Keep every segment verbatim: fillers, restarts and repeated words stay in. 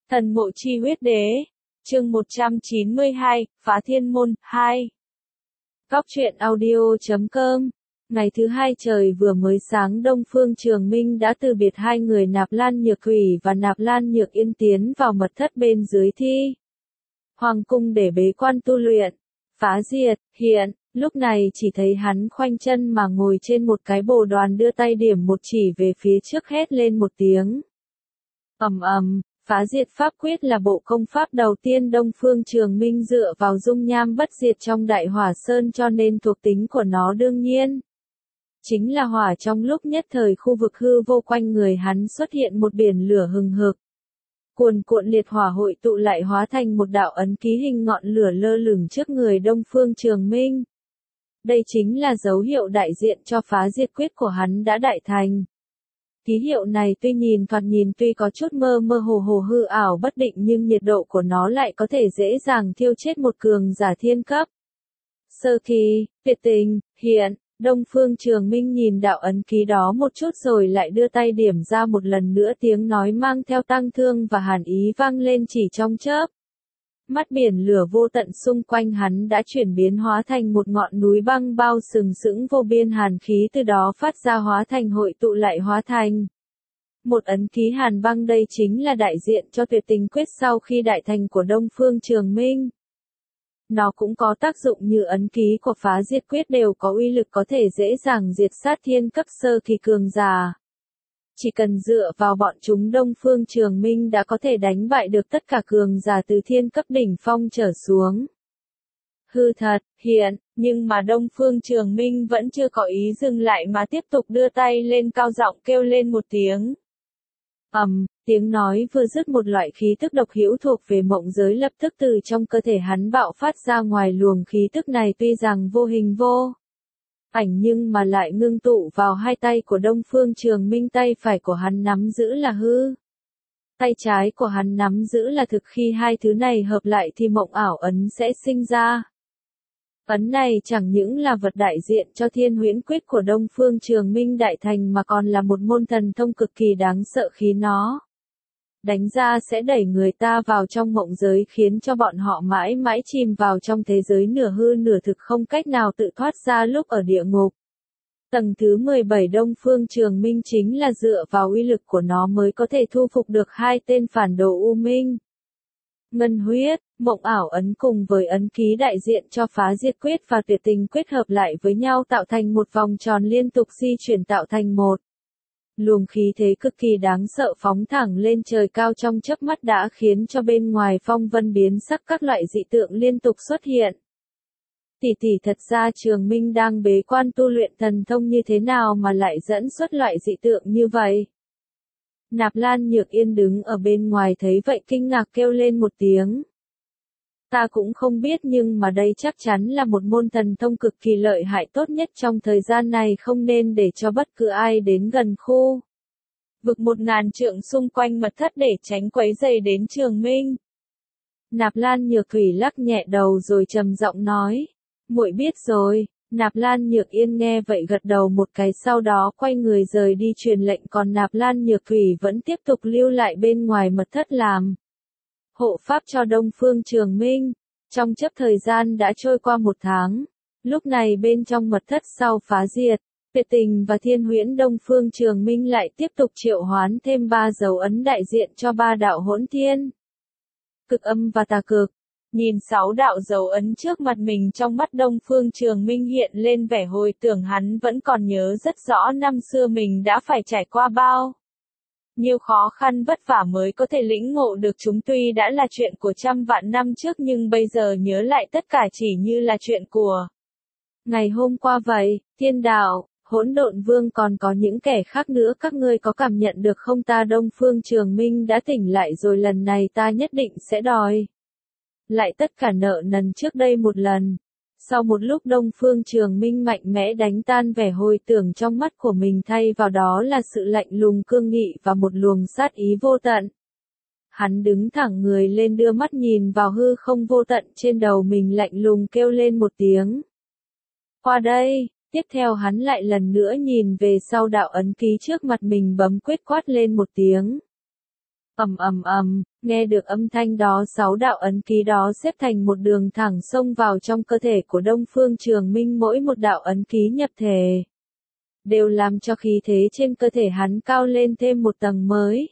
Thần mộ chi huyết đế. Chương một trăm chín mươi hai, Phá Thiên Môn, hai. Góc truyện audio chấm com. Ngày thứ hai trời vừa mới sáng, Đông Phương Trường Minh đã từ biệt hai người Nạp Lan Nhược Thủy và Nạp Lan Nhược Yên tiến vào mật thất bên dưới thi hoàng cung để bế quan tu luyện. Phá Diệt, hiện, lúc này chỉ thấy hắn khoanh chân mà ngồi trên một cái bồ đoàn, đưa tay điểm một chỉ về phía trước, hét lên một tiếng. Ầm ầm. Phá Diệt Pháp Quyết là bộ công pháp đầu tiên Đông Phương Trường Minh dựa vào dung nham bất diệt trong Đại Hỏa Sơn, cho nên thuộc tính của nó đương nhiên chính là hỏa. Trong lúc nhất thời, khu vực hư vô quanh người hắn xuất hiện một biển lửa hừng hực. Cuồn cuộn liệt hỏa hội tụ lại hóa thành một đạo ấn ký hình ngọn lửa lơ lửng trước người Đông Phương Trường Minh. Đây chính là dấu hiệu đại diện cho Phá Diệt Quyết của hắn đã đại thành. Ký hiệu này tuy nhìn thoạt nhìn tuy có chút mơ mơ hồ hồ hư ảo bất định, nhưng nhiệt độ của nó lại có thể dễ dàng thiêu chết một cường giả thiên cấp. Sơ kỳ, tuyệt tình, hiện, Đông Phương Trường Minh nhìn đạo ấn ký đó một chút rồi lại đưa tay điểm ra một lần nữa, tiếng nói mang theo tang thương và hàn ý vang lên chỉ trong chớp mắt. Biển lửa vô tận xung quanh hắn đã chuyển biến hóa thành một ngọn núi băng bao sừng sững, vô biên hàn khí từ đó phát ra, hóa thành hội tụ lại hóa thành một ấn ký hàn băng. Đây chính là đại diện cho tuyệt tình quyết sau khi đại thành của Đông Phương Trường Minh. Nó cũng có tác dụng như ấn ký của Phá Diệt Quyết, đều có uy lực có thể dễ dàng diệt sát thiên cấp sơ kỳ cường giả. Chỉ cần dựa vào bọn chúng, Đông Phương Trường Minh đã có thể đánh bại được tất cả cường giả từ thiên cấp đỉnh phong trở xuống. Hư thật, hiện, nhưng mà Đông Phương Trường Minh vẫn chưa có ý dừng lại mà tiếp tục đưa tay lên, cao giọng kêu lên một tiếng. Ầm, um, tiếng nói vừa dứt, một loại khí tức độc hữu thuộc về mộng giới lập tức từ trong cơ thể hắn bạo phát ra ngoài. Luồng khí tức này tuy rằng vô hình vô ảnh nhưng mà lại ngưng tụ vào hai tay của Đông Phương Trường Minh. Tay phải của hắn nắm giữ là hư, tay trái của hắn nắm giữ là thực. Khi hai thứ này hợp lại thì mộng ảo ấn sẽ sinh ra. Ấn này chẳng những là vật đại diện cho Thiên Huyễn Quyết của Đông Phương Trường Minh đại thành, mà còn là một môn thần thông cực kỳ đáng sợ. Khi nó đánh ra sẽ đẩy người ta vào trong mộng giới, khiến cho bọn họ mãi mãi chìm vào trong thế giới nửa hư nửa thực, không cách nào tự thoát ra lúc ở địa ngục. Tầng thứ mười bảy Đông Phương Trường Minh chính là dựa vào uy lực của nó mới có thể thu phục được hai tên phản đồ U Minh. Ngân huyết, mộng ảo ấn cùng với ấn ký đại diện cho Phá Diệt Quyết và tuyệt tình quyết hợp lại với nhau tạo thành một vòng tròn liên tục di chuyển, tạo thành một luồng khí thế cực kỳ đáng sợ phóng thẳng lên trời cao. Trong chớp mắt đã khiến cho bên ngoài phong vân biến sắc, các loại dị tượng liên tục xuất hiện. Tỷ tỷ, thật ra Trường Minh đang bế quan tu luyện thần thông như thế nào mà lại dẫn xuất loại dị tượng như vậy? Nạp Lan Nhược Yên đứng ở bên ngoài thấy vậy kinh ngạc kêu lên một tiếng. Ta cũng không biết, nhưng mà đây chắc chắn là một môn thần thông cực kỳ lợi hại, tốt nhất trong thời gian này không nên để cho bất cứ ai đến gần khu vực một ngàn trượng xung quanh mật thất để tránh quấy rầy đến Trường Minh. Nạp Lan Nhược Thủy lắc nhẹ đầu rồi trầm giọng nói. Muội biết rồi. Nạp Lan Nhược Yên nghe vậy gật đầu một cái, sau đó quay người rời đi truyền lệnh, còn Nạp Lan Nhược Thủy vẫn tiếp tục lưu lại bên ngoài mật thất làm hộ pháp cho Đông Phương Trường Minh. Trong chớp thời gian đã trôi qua một tháng. Lúc này bên trong mật thất sau Phá Diệt, tuyệt tình và Thiên Huyễn, Đông Phương Trường Minh lại tiếp tục triệu hoán thêm ba dấu ấn đại diện cho ba đạo hỗn thiên, cực âm và tà cực. Nhìn sáu đạo dấu ấn trước mặt mình, trong mắt Đông Phương Trường Minh hiện lên vẻ hồi tưởng. Hắn vẫn còn nhớ rất rõ năm xưa mình đã phải trải qua bao nhiêu khó khăn vất vả mới có thể lĩnh ngộ được chúng. Tuy đã là chuyện của trăm vạn năm trước, nhưng bây giờ nhớ lại tất cả chỉ như là chuyện của ngày hôm qua vậy. Thiên đạo, Hỗn Độn Vương, còn có những kẻ khác nữa, các ngươi có cảm nhận được không? Ta Đông Phương Trường Minh đã tỉnh lại rồi, lần này ta nhất định sẽ đòi lại tất cả nợ nần trước đây một lần. Sau một lúc, Đông Phương Trường Minh mạnh mẽ đánh tan vẻ hồi tưởng trong mắt của mình, thay vào đó là sự lạnh lùng cương nghị và một luồng sát ý vô tận. Hắn đứng thẳng người lên, đưa mắt nhìn vào hư không vô tận trên đầu mình, lạnh lùng kêu lên một tiếng. Qua đây. Tiếp theo hắn lại lần nữa nhìn về sau đạo ấn ký trước mặt mình, bấm quyết quát lên một tiếng. Ầm ầm ầm, nghe được âm thanh đó, sáu đạo ấn ký đó xếp thành một đường thẳng xông vào trong cơ thể của Đông Phương Trường Minh, mỗi một đạo ấn ký nhập thể đều làm cho khí thế trên cơ thể hắn cao lên thêm một tầng mới.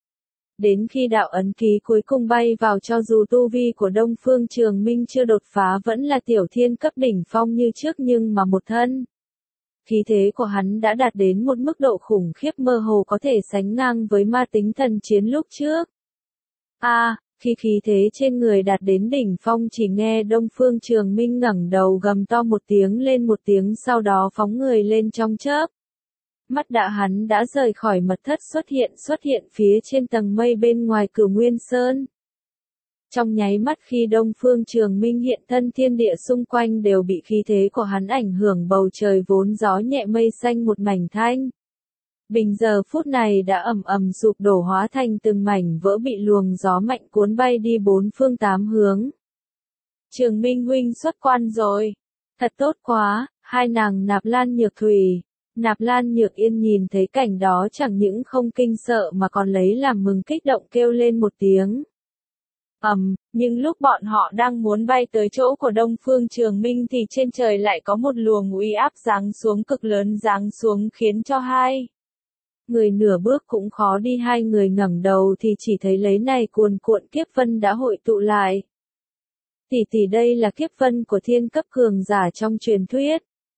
Đến khi đạo ấn ký cuối cùng bay vào, cho dù tu vi của Đông Phương Trường Minh chưa đột phá vẫn là tiểu thiên cấp đỉnh phong như trước, nhưng mà một thân khí thế của hắn đã đạt đến một mức độ khủng khiếp, mơ hồ có thể sánh ngang với ma tính thần chiến lúc trước. A, à, khi khí thế trên người đạt đến đỉnh phong, chỉ nghe Đông Phương Trường Minh ngẩng đầu gầm to một tiếng lên một tiếng, sau đó phóng người lên trong chớp mắt đã hắn đã rời khỏi mật thất, xuất hiện xuất hiện phía trên tầng mây bên ngoài Cửu Nguyên Sơn. Trong nháy mắt khi Đông Phương Trường Minh hiện thân, thiên địa xung quanh đều bị khí thế của hắn ảnh hưởng, bầu trời vốn gió nhẹ mây xanh một mảnh thanh bình giờ phút này đã ầm ầm sụp đổ, hóa thành từng mảnh vỡ, bị luồng gió mạnh cuốn bay đi bốn phương tám hướng. Trường Minh huynh xuất quan rồi. Thật tốt quá, hai nàng Nạp Lan Nhược Thủy, Nạp Lan Nhược Yên nhìn thấy cảnh đó chẳng những không kinh sợ mà còn lấy làm mừng, kích động kêu lên một tiếng. Ầm, um, nhưng lúc bọn họ đang muốn bay tới chỗ của Đông Phương Trường Minh thì trên trời lại có một luồng uy áp giáng xuống cực lớn, giáng xuống khiến cho hai người nửa bước cũng khó đi. Hai người ngẩng đầu thì chỉ thấy lấy này cuồn cuộn kiếp vân đã hội tụ lại. Tỷ tỷ, đây là kiếp vân của thiên cấp cường giả trong truyền thuyết.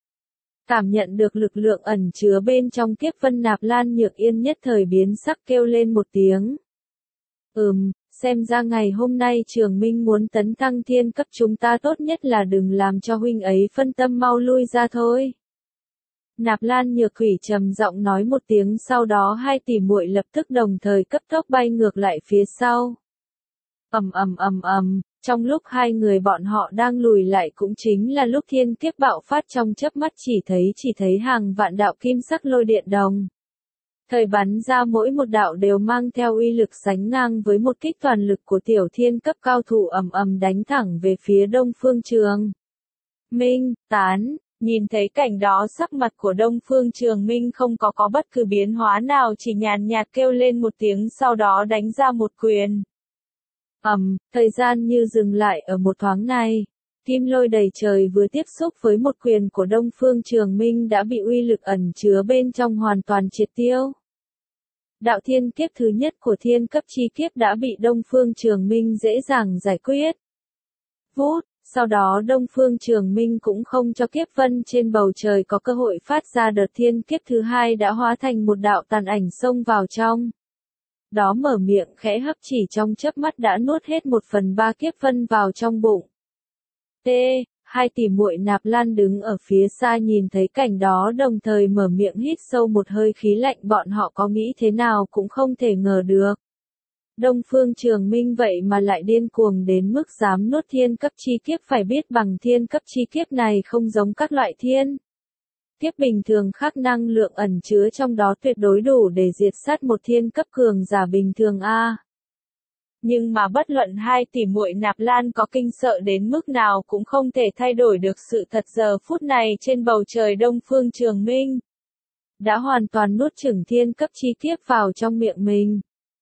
Cảm nhận được lực lượng ẩn chứa bên trong kiếp vân, Nạp Lan Nhược Yên nhất thời biến sắc, kêu lên một tiếng. Ừm, xem ra ngày hôm nay Trường Minh muốn tấn thăng thiên cấp, chúng ta tốt nhất là đừng làm cho huynh ấy phân tâm, mau lui ra thôi. Nạp Lan Nhược Thủy trầm giọng nói một tiếng, sau đó hai tỷ muội lập tức đồng thời cấp tốc bay ngược lại phía sau. Ầm ầm ầm ầm, trong lúc hai người bọn họ đang lùi lại cũng chính là lúc thiên kiếp bạo phát, trong chớp mắt chỉ thấy chỉ thấy hàng vạn đạo kim sắc lôi điện đồng thời bắn ra, mỗi một đạo đều mang theo uy lực sánh ngang với một kích toàn lực của tiểu thiên cấp cao thủ, ầm ầm đánh thẳng về phía Đông Phương Trường Minh. Tán, nhìn thấy cảnh đó, sắc mặt của Đông Phương Trường Minh không có có bất cứ biến hóa nào, chỉ nhàn nhạt kêu lên một tiếng, sau đó đánh ra một quyền. Ầm, um, thời gian như dừng lại ở một thoáng này. Kim lôi đầy trời vừa tiếp xúc với một quyền của Đông Phương Trường Minh đã bị uy lực ẩn chứa bên trong hoàn toàn triệt tiêu. Đạo thiên kiếp thứ nhất của thiên cấp chi kiếp đã bị Đông Phương Trường Minh dễ dàng giải quyết. Vút, sau đó Đông Phương Trường Minh cũng không cho kiếp vân trên bầu trời có cơ hội phát ra, đợt thiên kiếp thứ hai đã hóa thành một đạo tàn ảnh xông vào trong. Đó mở miệng khẽ hấp, chỉ trong chớp mắt đã nuốt hết một phần ba kiếp vân vào trong bụng. T, hai tỷ muội Nạp Lan đứng ở phía xa nhìn thấy cảnh đó đồng thời mở miệng hít sâu một hơi khí lạnh, bọn họ có nghĩ thế nào cũng không thể ngờ được. Đông Phương Trường Minh vậy mà lại điên cuồng đến mức dám nuốt thiên cấp chi kiếp, phải biết bằng thiên cấp chi kiếp này không giống các loại thiên kiếp bình thường khác, năng lượng ẩn chứa trong đó tuyệt đối đủ để diệt sát một thiên cấp cường giả bình thường a. Nhưng mà bất luận hai tỷ muội Nạp Lan có kinh sợ đến mức nào cũng không thể thay đổi được sự thật, giờ phút này trên bầu trời Đông Phương Trường Minh đã hoàn toàn nuốt chửng thiên cấp chi kiếp vào trong miệng mình.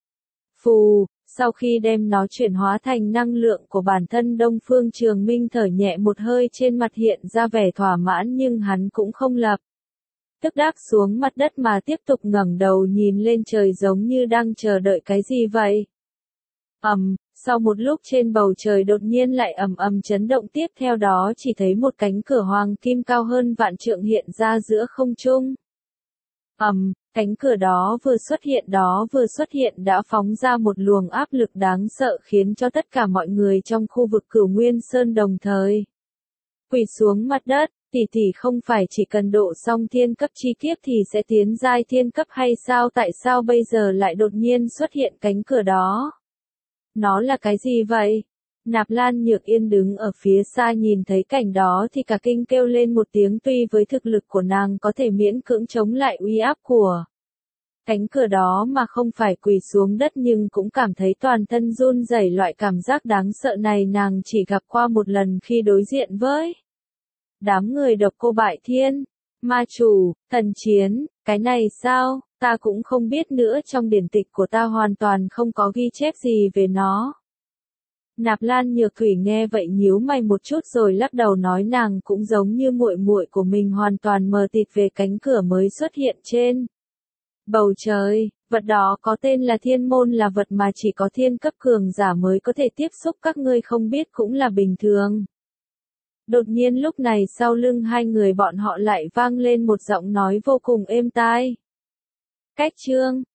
Phù, sau khi đem nó chuyển hóa thành năng lượng của bản thân, Đông Phương Trường Minh thở nhẹ một hơi, trên mặt hiện ra vẻ thỏa mãn, nhưng hắn cũng không lập tức đáp xuống mặt đất mà tiếp tục ngẩng đầu nhìn lên trời, giống như đang chờ đợi cái gì vậy. Ầm, um, sau một lúc trên bầu trời đột nhiên lại ầm ầm chấn động, tiếp theo đó chỉ thấy một cánh cửa hoàng kim cao hơn vạn trượng hiện ra giữa không trung. Ầm, um, cánh cửa đó vừa xuất hiện đó vừa xuất hiện đã phóng ra một luồng áp lực đáng sợ, khiến cho tất cả mọi người trong khu vực Cửu Nguyên Sơn đồng thời quỳ xuống mặt đất. Tỷ tỷ, không phải chỉ cần độ xong thiên cấp chi kiếp thì sẽ tiến giai thiên cấp hay sao, tại sao bây giờ lại đột nhiên xuất hiện cánh cửa đó? Nó là cái gì vậy? Nạp Lan Nhược Yên đứng ở phía xa nhìn thấy cảnh đó thì cả kinh kêu lên một tiếng, tuy với thực lực của nàng có thể miễn cưỡng chống lại uy áp của cánh cửa đó mà không phải quỳ xuống đất, nhưng cũng cảm thấy toàn thân run rẩy. Loại cảm giác đáng sợ này nàng chỉ gặp qua một lần khi đối diện với đám người độc cô bại thiên, ma chủ, thần chiến. Cái này sao? ta cũng không biết nữa, trong điển tịch của ta hoàn toàn không có ghi chép gì về nó. Nạp Lan Nhược Thủy nghe vậy nhíu mày một chút rồi lắc đầu nói nàng cũng giống như muội muội của mình hoàn toàn mờ tịt về cánh cửa mới xuất hiện trên bầu trời. Vật đó có tên là thiên môn, là vật mà chỉ có thiên cấp cường giả mới có thể tiếp xúc, các ngươi không biết cũng là bình thường. Đột nhiên lúc này sau lưng hai người bọn họ lại vang lên một giọng nói vô cùng êm tai. Cách chương